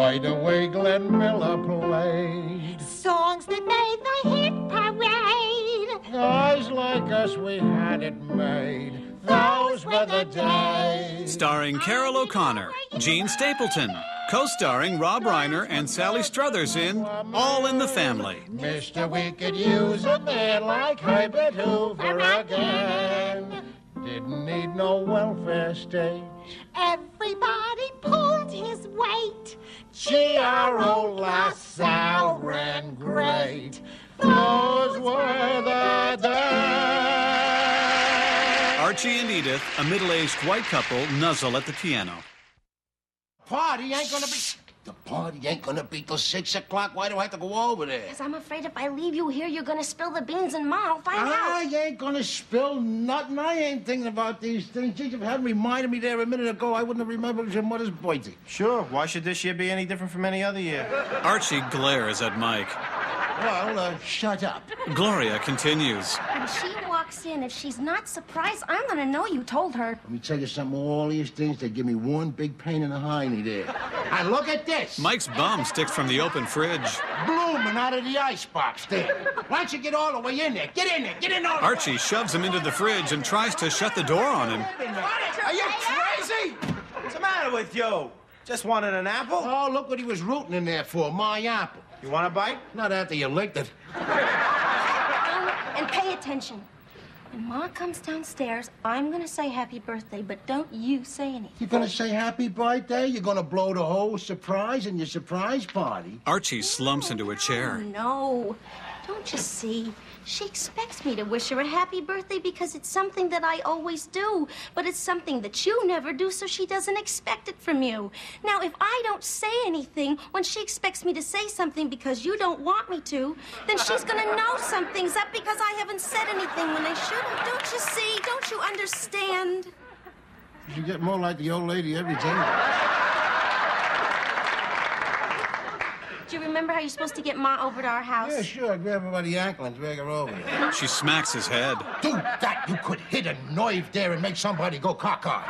by the way Glenn Miller played. Songs that made the hit parade. Guys like us, we had it made. Those were the days. Starring Carol O'Connor, Gene Stapleton, co-starring Rob Reiner and Sally Struthers in All in the Family. Mister, we could use a man like Herbert Hoover again. Didn't need no welfare state. Everybody pulled his weight. G.R.O. LaSalle ran great. Those were the days. Archie and Edith, a middle-aged white couple, nuzzle at the piano. The party ain't gonna be till 6 o'clock. Why do I have to go over there? Because I'm afraid if I leave you here, you're going to spill the beans and Ma will find out. I ain't gonna spill nothing. I ain't thinking about these things. Geez, if you hadn't reminded me there a minute ago, I wouldn't have remembered it was your mother's birthday. Sure. Why should this year be any different from any other year? Archie glares at Mike. Well, shut up. Gloria continues. When she walks in, if she's not surprised, I'm going to know you told her. Let me tell you something. All these things, they give me one big pain in the hiney there. And look at this. Mike's bum sticks from the open fridge. Blooming out of the icebox there. Why don't you get all the way in there? Get in there. Get in all the way. Archie shoves him into the fridge and tries to shut the door on him. Are you crazy? What's the matter with you? Just wanted an apple? Oh, look what he was rooting in there for. My apple. You want a bite? Not after you licked it. And pay attention. When Ma comes downstairs, I'm going to say happy birthday, but don't you say anything. You're gonna say happy birthday? You're gonna blow the whole surprise in your surprise party? Archie slumps into a chair. No. Don't you see? She expects me to wish her a happy birthday because it's something that I always do. But it's something that you never do, so she doesn't expect it from you. Now, if I don't say anything when she expects me to say something because you don't want me to, then she's going to know something's up because I haven't said anything when I shouldn't. Don't you see? Don't you understand? You get more like the old lady every day. Do you remember how you're supposed to get Ma over to our house? Yeah, sure. Grab her by the ankle and drag her over there. She smacks his head. Do that. You could hit a nerve there and make somebody go caca.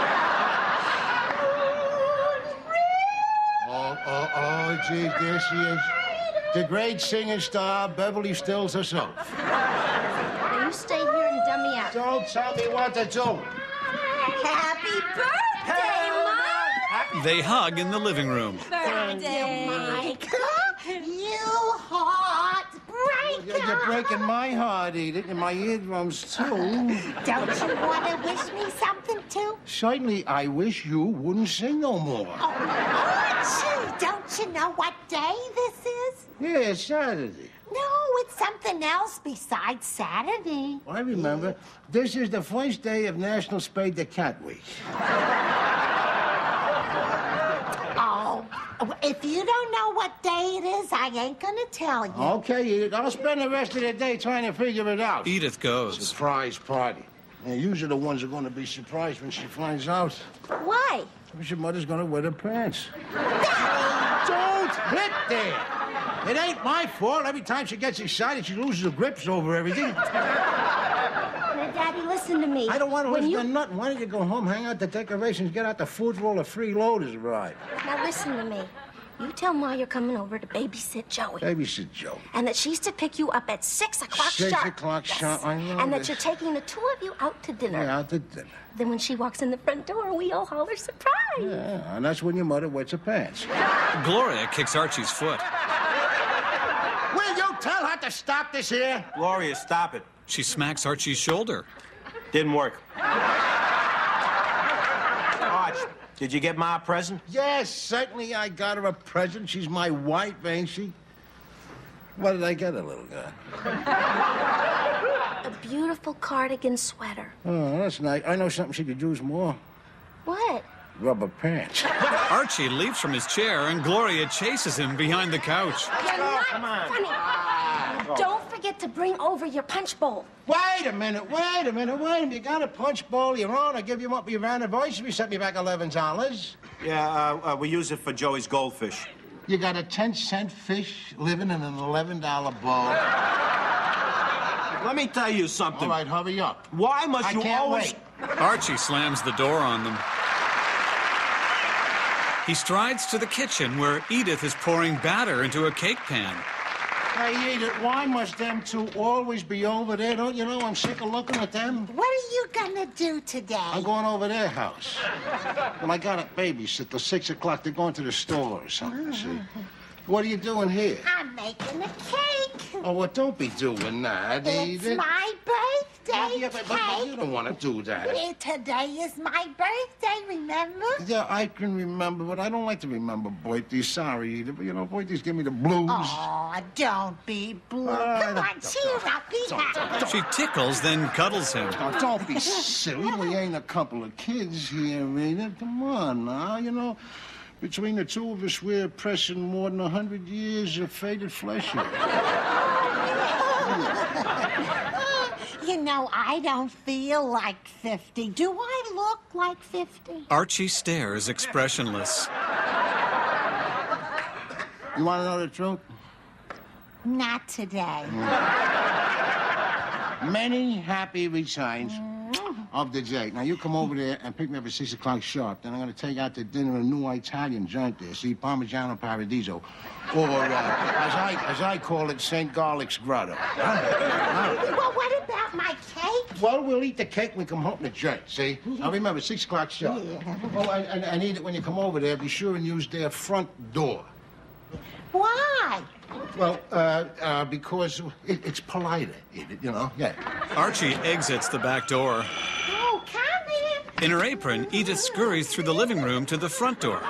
Oh, geez, there she is. The great singing star, Beverly Stills herself. Now you stay here and dumb me out. Don't tell me what to do. Happy birthday, Mike! They hug in the living room. Birthday, Mike. You hot breaker. You're breaking my heart, Edith, and my eardrums, too. Don't you want to wish me something, too? Certainly, I wish you wouldn't sing no more. Oh, Archie, don't you know what day this is? Yeah, Saturday. No, it's something else besides Saturday. I remember. This is the first day of National Spade the Cat Week. Oh, if you don't know what day it is, I ain't gonna tell you. Okay, Edith. I'll spend the rest of the day trying to figure it out. Edith goes. Surprise party. Now, you are the ones who are going to be surprised when she finds out. Why? Because your mother's going to wear the pants. Don't hit there. It ain't my fault. Every time she gets excited, she loses her grips over everything. Now, Daddy, listen to me. I don't want to When listen to nothing. Why don't you go home, hang out the decorations, get out the food roll, the freeloaders arrive. Now, listen to me. You tell Ma you're coming over to babysit Joey. Babysit Joey. And that she's to pick you up at 6 o'clock 6 sharp. o'clock Yes. sharp, I know And that this. you're taking the two of you out to dinner. Yeah, out to dinner. Then when she walks in the front door, we all holler surprise. Yeah, and that's when your mother wets her pants. Gloria kicks Archie's foot. Will you tell her to stop this here? Gloria, stop it. She smacks Archie's shoulder. Didn't work. Arch, did you get Ma a present? Yes, certainly I got her a present. She's my wife, ain't she? What did I get her, little guy? A beautiful cardigan sweater. Oh, that's nice. I know something she could use more. What? Rubber pants. Archie leaps from his chair and Gloria chases him behind the couch. You're not come on. funny. Don't forget to bring over your punch bowl. Wait a minute. You got a punch bowl of your own. I give you up for your anniversary. Sent me back $11. Yeah, we use it for Joey's goldfish. You got a 10-cent fish living in an $11 bowl. Let me tell you something. All right, hurry up. Why must I you can't always... wait. Archie slams the door on them. He strides to the kitchen where Edith is pouring batter into a cake pan. Hey, Edith, why must them two always be over there? Don't you know I'm sick of looking at them? What are you gonna do today? I'm going over their house. Well, I got to babysit till 6 o'clock. They're going to the store or something, see? What are you doing here? I'm making a cake. Oh, well, don't be doing that, It's Edith. my birthday Yeah, but you cake. don't want to do that. Today is my birthday, remember? Yeah, I can remember, but I don't like to remember birthdays. Sorry, Edith, but, you know, birthdays give me the blues. Oh, don't be blue. Come on, cheer up, be happy. She tickles, then cuddles him. Oh, don't be silly. We ain't a couple of kids here, Edith. Come on now, you know. Between the two of us, we're pressing more than 100 years of faded flesh here. You know, I don't feel like 50. Do I look like 50? Archie stares expressionless. You want to know the truth? Not today. Many happy returns of the day. Now, you come over there and pick me up at 6 o'clock sharp. Then I'm going to take out to dinner a new Italian joint there, see, Parmigiano Paradiso. Or, as I call it, St. Garlic's Grotto. Well, what about my cake? Well, we'll eat the cake when we come home from the joint, see? Now, remember, 6 o'clock sharp. Yeah. Oh, and eat it when you come over there. Be sure and use their front door. Why? Well, because it's politer, you know? Yeah. Archie exits the back door. Oh, come in. In her apron, Edith scurries through the living room to the front door.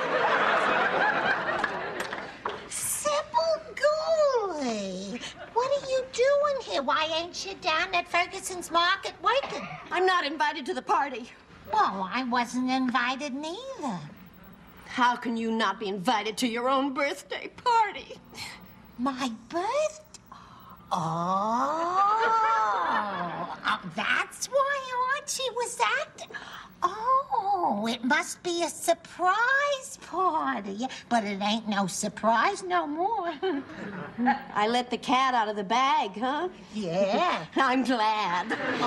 Sybil Gooley, what are you doing here? Why ain't you down at Ferguson's Market working? I'm not invited to the party. Well, I wasn't invited neither. How can you not be invited to your own birthday party? My birthday? That's why Archie was acting. Oh, it must be a surprise party. But it ain't no surprise no more. I let the cat out of the bag, huh? Yeah. I'm glad.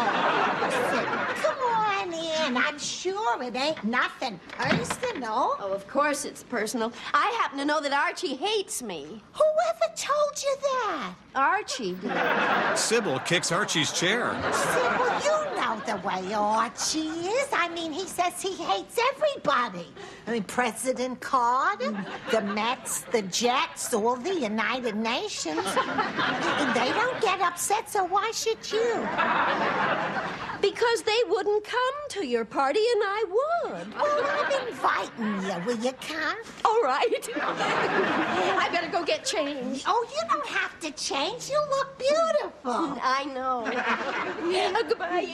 Come on in. I'm sure it ain't nothing personal. Oh, of course it's personal. I happen to know that Archie hates me. Whoever told you that? Archie did. Sybil kicks Archie's chair. Sybil, you know the way Archie is. I mean, he says he hates everybody. I mean, President Carter, the Mets, the Jets, all the United Nations. They don't get upset, so why should you? Because they wouldn't come to your party and I would. Well, I'm inviting you. Will you come? All right. I better go get changed. Oh, you don't have to change. You look beautiful. I know. Goodbye.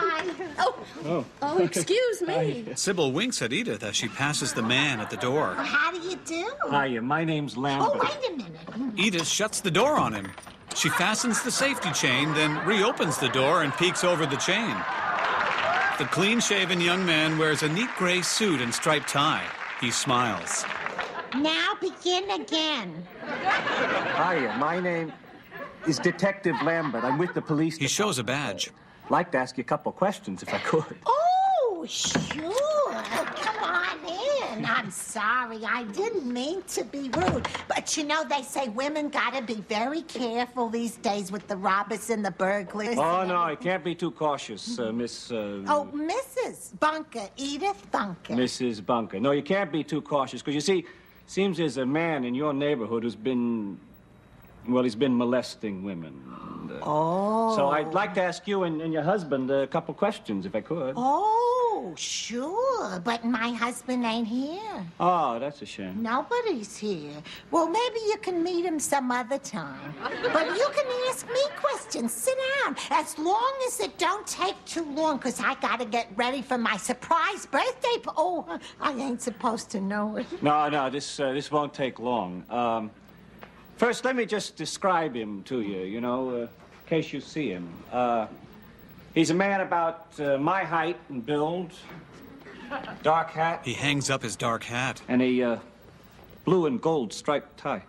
Bye. Oh, excuse me. Sybil winks at Edith as she passes the man at the door. How do you do? Hiya, my name's Lambert. Oh, wait a minute. Edith shuts the door on him. She fastens the safety chain, then reopens the door and peeks over the chain. The clean-shaven young man wears a neat gray suit and striped tie. He smiles. Now begin again. Hiya, my name is Detective Lambert. I'm with the police He shows a badge. I'd like to ask you a couple questions, if I could. Oh, sure. Come on in. I'm sorry. I didn't mean to be rude. But you know, they say women gotta be very careful these days with the robbers and the burglars. Oh, no, I can't be too cautious, Miss... Oh, Mrs. Bunker. Edith Bunker. Mrs. Bunker. No, you can't be too cautious, because you see, seems there's a man in your neighborhood who's been... Well, he's been molesting women. And, So I'd like to ask you and your husband a couple questions, if I could. Oh, sure. But my husband ain't here. Oh, that's a shame. Nobody's here. Well, maybe you can meet him some other time. But you can ask me questions. Sit down. As long as it don't take too long, because I got to get ready for my surprise birthday. Oh, I ain't supposed to know it. No, this won't take long. First, let me just describe him to you, you know, in case you see him. He's a man about my height and build, dark hat. He hangs up his dark hat. And a blue and gold striped tie.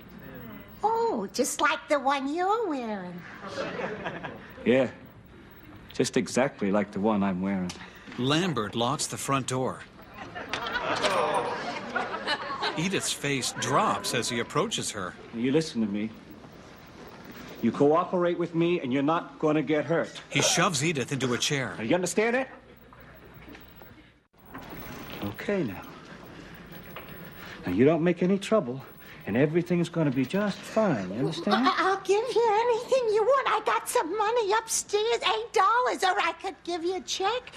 Oh, just like the one you're wearing. Yeah, just exactly like the one I'm wearing. Lambert locks the front door. Edith's face drops as he approaches her. You listen to me. You cooperate with me, and you're not going to get hurt. He shoves Edith into a chair. Now, you understand that? Okay, now. Now, you don't make any trouble, and everything's going to be just fine. You understand? I'll give you anything you want. I got some money upstairs, $8, or I could give you a check.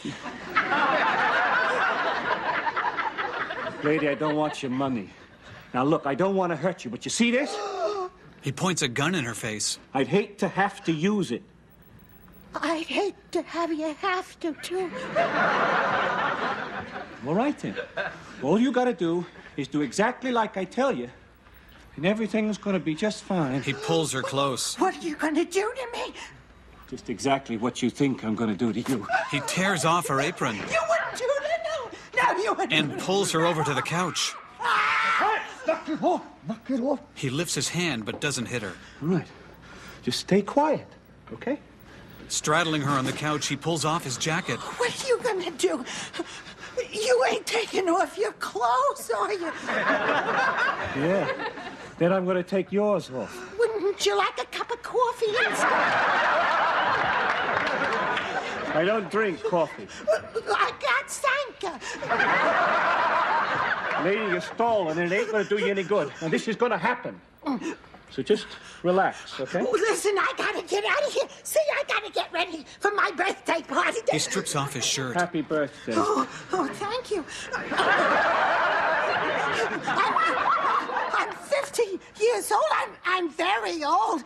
Lady, I don't want your money. Now, look, I don't want to hurt you, but you see this? He points a gun in her face. I'd hate to have to use it. I'd hate to have you have to, too. All right, then. All you got to do is do exactly like I tell you, and everything's going to be just fine. He pulls her close. What are you going to do to me? Just exactly what you think I'm going to do to you. He tears off her apron You wouldn't do that, no, you wouldn't. and pulls her over to the couch. Knock it off. Knock it off. He lifts his hand but doesn't hit her. All right. Just stay quiet, okay? Straddling her on the couch, he pulls off his jacket. What are you going to do? You ain't taking off your clothes, are you? Yeah. Then I'm going to take yours off. Wouldn't you like a cup of coffee instead? I don't drink coffee. I got Sanka. Lady, you're stalling, and it ain't going to do you any good. And this is going to happen. So just relax, okay? Oh, listen, I gotta get out of here. See, I gotta get ready for my birthday party. He strips off his shirt. Happy birthday. Oh, thank you. I'm 50 years old. I'm very old.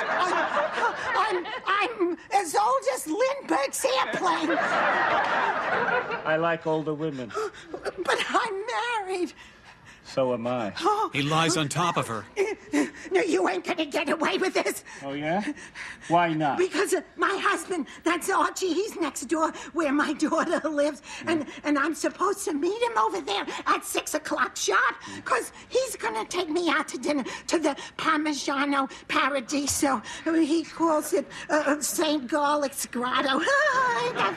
I'm as old as Lindbergh's airplane. I like older women. But I'm married. So am I. He lies on top of her. No, you ain't gonna get away with this. Oh, yeah? Why not? Because my husband, that's Archie, he's next door where my daughter lives. And I'm supposed to meet him over there at 6 o'clock sharp. Because he's gonna take me out to dinner to the Parmigiano Paradiso. He calls it St. Garlic's Grotto. Ain't that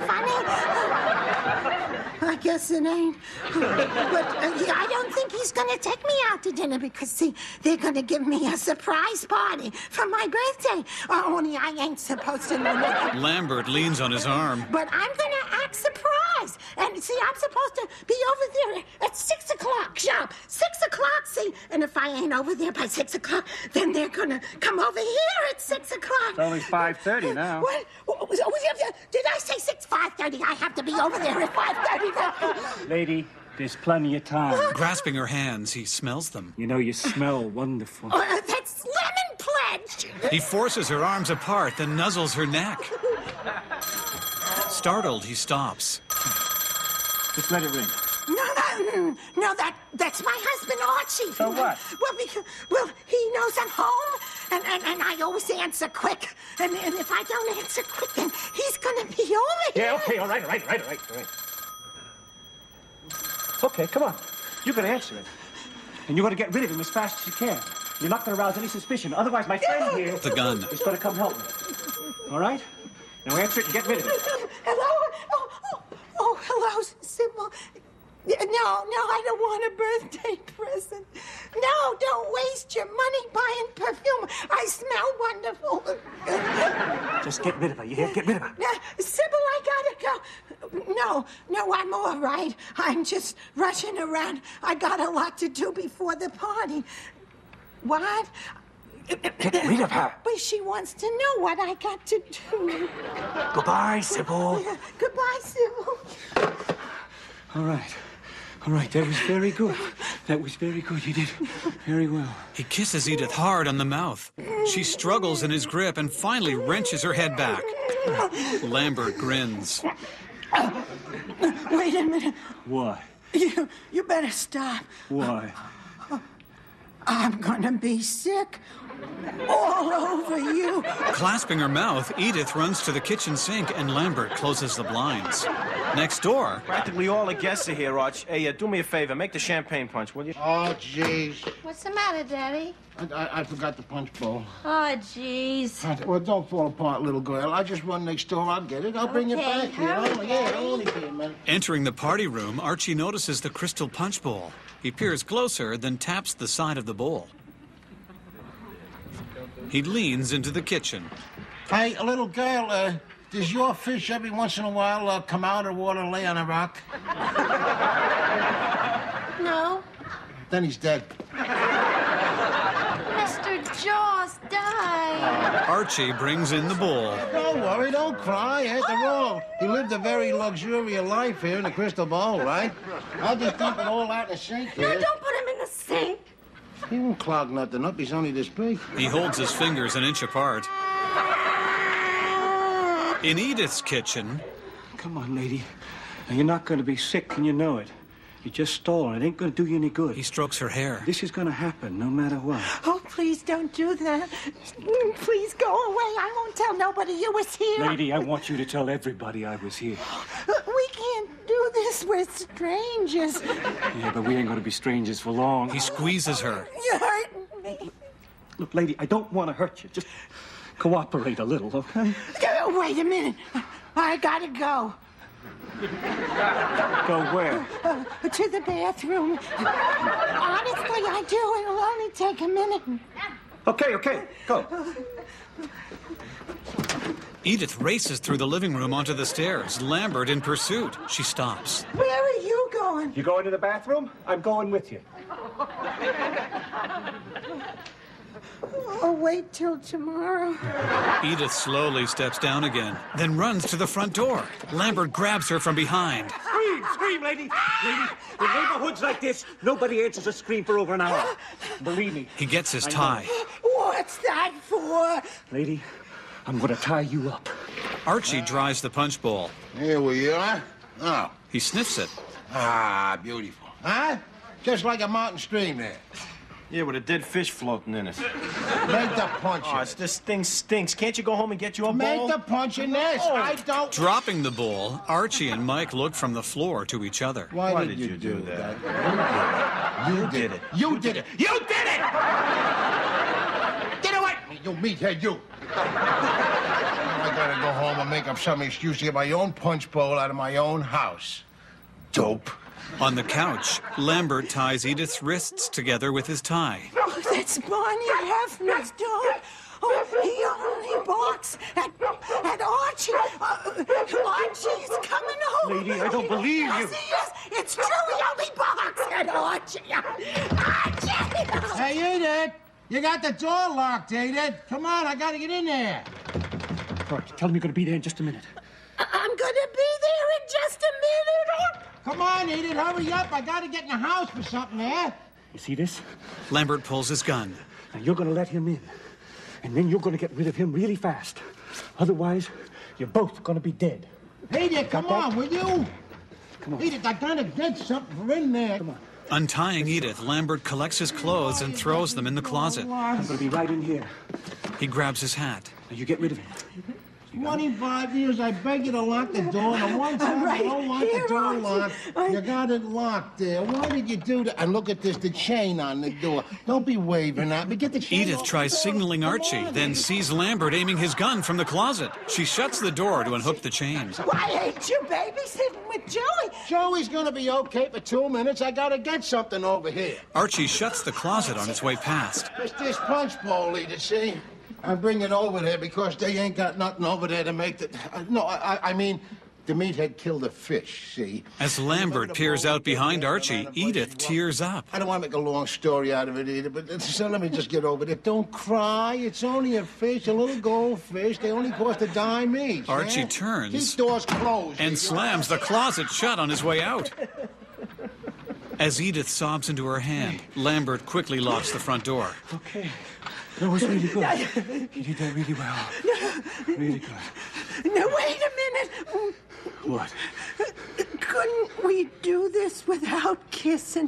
funny? I guess it ain't. But I don't think he's gonna take me out to dinner because, see, they're gonna give me a surprise party for my birthday. Only I ain't supposed to know that. Lambert leans on his arm. But I'm gonna act surprised. And, see, I'm supposed to be over there at 6 o'clock sharp. 6 o'clock, see? And if I ain't over there by 6 o'clock, then they're gonna come over here at 6 o'clock. It's only 5:30 now. What? Did I say 5:30? I have to be over there at 5:30 now. Lady, there's plenty of time. Grasping her hands, he smells them. You know, you smell wonderful. That's Lemon Pledge. He forces her arms apart, then nuzzles her neck. Startled, he stops. Just let it ring. No, that's my husband, Archie. So what? Well, he knows I'm home, and I always answer quick. And if I don't answer quick, then he's gonna be over here. Yeah, okay, all right. Okay, come on. You can answer it. And you're going to get rid of him as fast as you can. You're not going to arouse any suspicion. Otherwise, my friend here The gun. is going to come help me. All right? Now answer it and get rid of it. Hello? Oh, hello, Sybil. No, I don't want a birthday present. No, don't waste your money buying perfume. I smell wonderful. Just get rid of her. You hear? Get rid of her. Sybil, I gotta go. No, I'm all right. I'm just rushing around. I got a lot to do before the party. What? Get rid of her. But she wants to know what I got to do. Goodbye, Sybil. Goodbye, Sybil. All right. That was very good. You did very well. He kisses Edith hard on the mouth. She struggles in his grip and finally wrenches her head back. Lambert grins. Wait a minute. Why? You better stop. Why? I'm gonna be sick all over you. Clasping her mouth, Edith runs to the kitchen sink and Lambert closes the blinds. Next door, Practically all the guests are here, Arch. Hey, do me a favor. Make the champagne punch, will you? Oh, jeez. What's the matter, Daddy? I forgot the punch bowl. Oh, jeez. Well, don't fall apart, little girl. I'll just run next door. I'll get it. I'll bring it Okay, back. hurry, Yeah, Daddy. only be a minute. entering the party room, Archie notices the crystal punch bowl. He peers closer, then taps the side of the bowl. He leans into the kitchen. Hey, little girl, does your fish every once in a while come out of water and lay on a rock? No. Then he's dead. Mr. Jaws died. Archie brings in the bowl. Don't worry, don't cry. After all, he lived a very luxurious life here in the crystal ball, right? I'll just dump it all out in the sink here. No, don't put him in the sink. He won't clog nothing up. He's only this big. He holds his fingers an inch apart. In Edith's kitchen... Come on, lady. Now, you're not going to be sick, and you know it. You just stole, and it ain't going to do you any good. He strokes her hair. This is going to happen no matter what. Oh, please don't do that. Please go away. I won't tell nobody you was here. Lady, I want you to tell everybody I was here. We can't do this. We're strangers. Yeah, but we ain't going to be strangers for long. He squeezes her. You're hurting me. Look, lady, I don't want to hurt you. Just cooperate a little, okay? Wait a minute. I gotta go. Go where? To the bathroom. Honestly, I do. It'll only take a minute. Okay, go. Edith races through the living room onto the stairs, Lambert in pursuit. She stops. Where are you going? You going to the bathroom? I'm going with you. Oh, wait till tomorrow. Edith slowly steps down again, then runs to the front door. Lambert grabs her from behind. Scream, lady! Lady, in neighborhoods like this, nobody answers a scream for over an hour. Believe me. He gets his tie. What's that for? Lady, I'm going to tie you up. Archie dries the punch bowl. Here we are. Oh. He sniffs it. Ah, beautiful. Huh? Just like a mountain stream there. Yeah, with a dead fish floating in it. Make the punch in it. This thing stinks. Can't you go home and get you a Make bowl? the punch in this. I don't... Dropping the bowl, Archie and Mike look from the floor to each other. Why did you do that? You did it. You did it. You did it! Get away! You meathead, you. I gotta go home and make up some excuse to get my own punch bowl out of my own house. Dope. On the couch, Lambert ties Edith's wrists together with his tie. Oh, that's Barney Hefner's dog. Oh, he only barks at Archie. Archie's coming home. Lady, I don't believe you. Yes, he is. It's true. He only barks at Archie. Archie! Hey, Edith! You got the door locked, Edith. Come on, I gotta get in there. All right, tell him you're going to be there in just a minute. I'm gonna be there in just a minute. Come on, Edith, hurry up. I gotta get in the house for something there. You see this? Lambert pulls his gun. Now, you're going to let him in. And then you're going to get rid of him really fast. Otherwise, you're both going to be dead. Edith, come on, will you? Come on. Edith, I gotta get something for in there. Come on. Untying Edith, Lambert collects his clothes and throws them in the closet. I'm going to be right in here. He grabs his hat. Now, you get rid of him. 25 years, I beg you to lock the door. And one time right you don't want here, the door Archie. locked. You got it locked there. Why did you do that? And look at this, the chain on the door. Don't be waving at me. Get the chain Edith off tries the door. signaling Come Archie, on, then Edith. sees Lambert aiming his gun from the closet. She shuts the door to unhook the chains. Why ain't you babysitting with Joey? Joey's gonna be okay for 2 minutes. I gotta get something over here. Archie shuts the closet on its way past. It's this punch bowl, Edith, see? I bring it over there because they ain't got nothing over there to make the... I mean, the meathead killed the fish, see? As Lambert peers out behind Archie, Edith tears up. I don't want to make a long story out of it either, but so let me just get over it. Don't cry. It's only a fish, a little goldfish. They only cost a dime each. Archie yeah? turns Keep doors closed. and Edith. slams the closet shut on his way out. As Edith sobs into her hand, Lambert quickly locks the front door. Okay. That was really good. You did that really well. Really good. No, wait a minute. What? Couldn't we do this without kissing?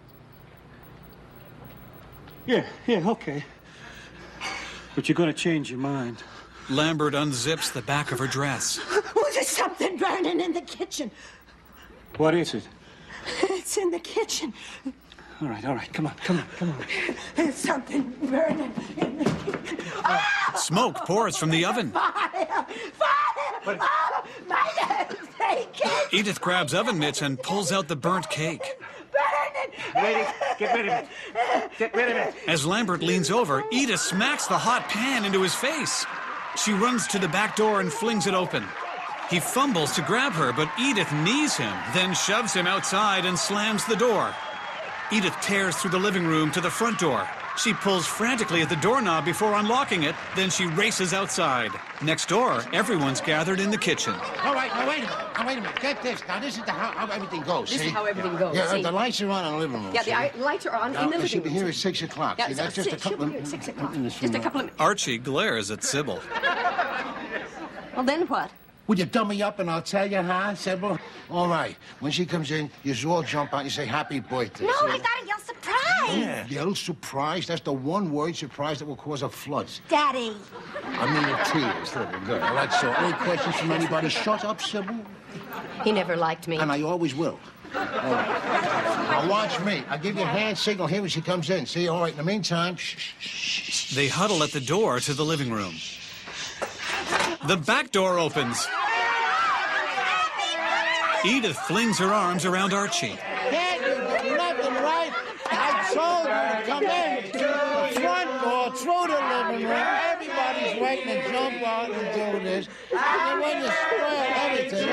Yeah, okay. But you're going to change your mind. Lambert unzips the back of her dress. Oh, there's something burning in the kitchen. What is it? It's in the kitchen. All right. Come on. There's something burning in the kitchen. Smoke pours from the oven. Fire! Oh, my leg's aching. Edith grabs oven mitts and pulls out the burnt cake. Burning! Lady, get rid of it. Get rid of it. As Lambert leans over, Edith smacks the hot pan into his face. She runs to the back door and flings it open. He fumbles to grab her, but Edith knees him, then shoves him outside and slams the door. Edith tears through the living room to the front door. She pulls frantically at the doorknob before unlocking it, then she races outside. Next door, everyone's gathered in the kitchen. All right, now wait a minute. Wait a minute. Get this. Now, this is how everything goes, This see? is how everything goes. Yeah, see? the lights are on in the living room. Yeah, see? the lights are on Now, in the she'll living be room. here at 6 o'clock. Yeah, See, that's just a couple she'll be here of at 6 o'clock. minutes Just from a couple of... Archie glares at Sybil. Well, then what? Would you dumb me up and I'll tell you, huh, Sybil? All right. When she comes in, you all jump out and you say, happy birthday. No, See? I gotta yell surprise. Yell surprise? That's the one word surprise that will cause a flood. Daddy. I mean, the tears. Little good. All right, so any questions from anybody? Shut up, Sybil. He never liked me. And I always will. All right. Now watch me. I'll give you a hand signal here when she comes in. See? All right, in the meantime, shh. They huddle at the door to the living room. The back door opens. Edith flings her arms around Archie. Can't you do nothing right? I told you to come in. The front door, through the living room. Everybody's waiting to jump out and do this. And then when you spoil everything,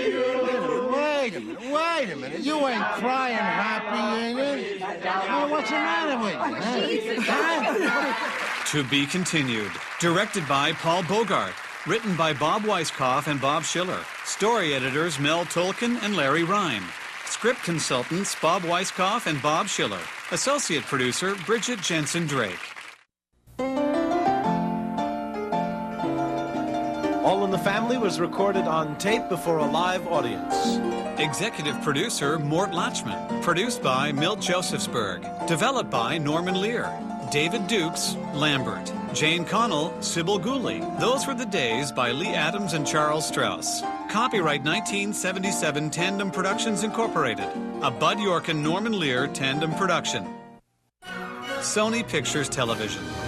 wait a minute. You ain't crying happy, ain't it? Well, what's the matter with you? Huh? To be continued. Directed by Paul Bogart. Written by Bob Weisskopf and Bob Schiller. Story editors Mel Tolkien and Larry Rhyme. Script consultants Bob Weisskopf and Bob Schiller. Associate producer Bridget Jensen Drake. All in the Family was recorded on tape before a live audience. Executive producer Mort Lachman. Produced by Milt Josephsberg. Developed by Norman Lear. David Dukes, Lambert. Jane Connell, Sybil Gooley. Those Were the Days by Lee Adams and Charles Strauss. Copyright 1977 Tandem Productions Incorporated. A Bud York and Norman Lear tandem production. Sony Pictures Television.